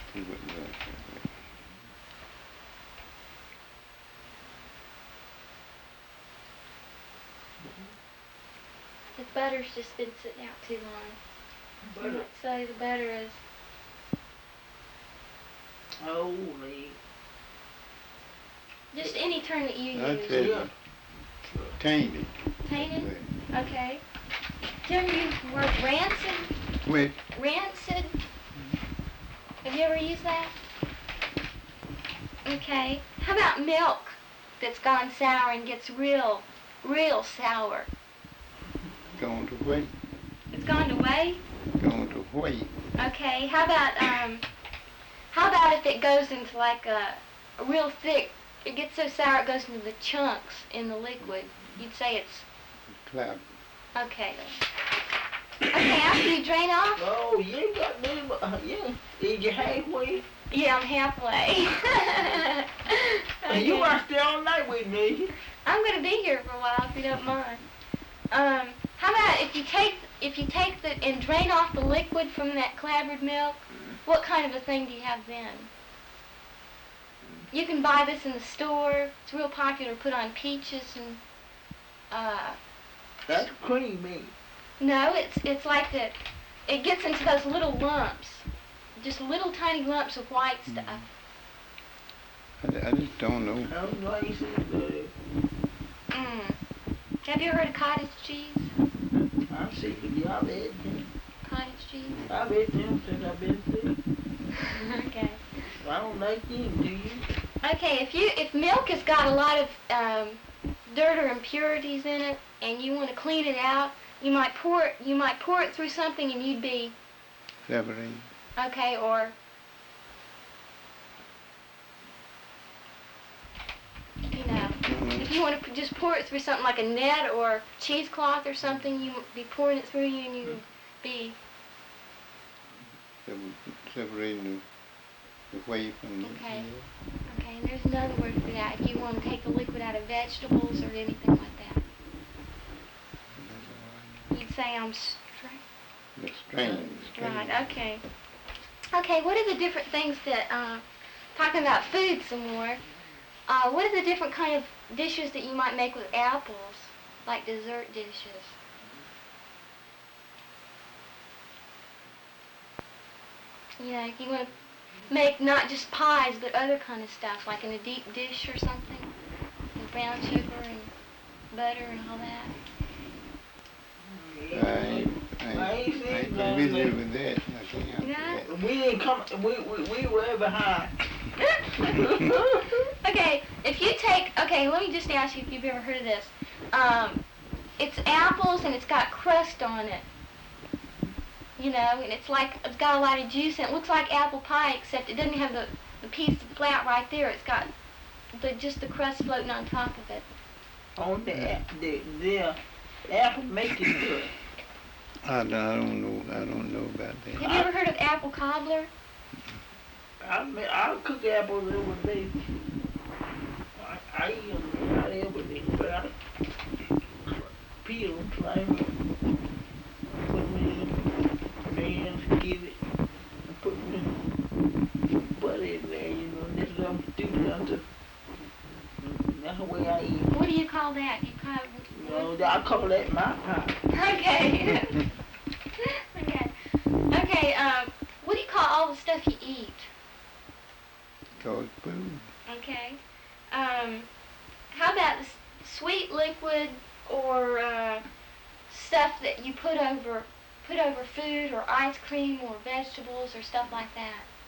See what you like. The butter's just been sitting out too long. Butter. So the butter is Holy. just any term that you I use. tell you, Yeah. tainted. Tainted? Okay. Do you ever use the word rancid? Wait, Rancid? Have you ever used that? Okay. How about milk that's gone sour and gets real sour? going to wait, It's gone to whey? going to wait. Okay. How about if it goes into like a real thick, it gets so sour it goes into the chunks in the liquid. You'd say it's, Clap. okay. Okay, after you drain off? Oh, you got me. Yeah. Is you halfway? Yeah, I'm halfway. And you Okay. are stay all night with me. I'm gonna be here for a while if you don't mind. How about if you take the and drain off the liquid from that clabbered milk? What kind of a thing do you have then? You can buy this in the store. It's real popular. Put on peaches and That's creamy. no, it's like that. It gets into those little lumps, just little tiny lumps of white stuff. I just don't know. I'm nice and good. Mm. Have you ever heard of cottage cheese? I'm sick of y'all. I've had them. Cottage cheese. I've had them since I've been sick. Okay. I don't like them, do you? Okay, if milk has got a lot of dirt or impurities in it, and you want to clean it out, you might pour it through something, and you'd be Separate. okay. Or you know, if you want to just pour it through something like a net or cheesecloth or something, you be pouring it through you, and you would be Separating the whey from the okay. milk. Okay, and there's another word for that. If you want to take the liquid out of vegetables or anything like that, you'd say I'm straight. The strain. Right, okay. Okay, what are the different things that, talking about food some more, what are the different kind of dishes that you might make with apples, like dessert dishes? You know, if you want to make not just pies, but other kind of stuff, like in a deep dish or something, with brown sugar and butter and all that. I ain't familiar with that. I can't answer Yeah. that. We didn't come. We were behind. Okay, okay, let me just ask you if you've ever heard of this. It's apples and it's got crust on it. You know, and it's got a lot of juice and it looks like apple pie, except it doesn't have the piece flat right there. It's got just the crust floating on top of it. On the apple making good. I don't know about that. Have you ever heard of apple cobbler? I cook apples every day. I eat them not every day, but I peel them, slice them, put them in pan, give it, and put butter in there, you know, just let them stew down to. That's the way I eat. What do you call that? You call No, I call that my pie. Okay. Okay, what do you call all the stuff you eat? Cause food. Okay. How about the sweet liquid or stuff that you put over food or ice cream or vegetables or stuff like that?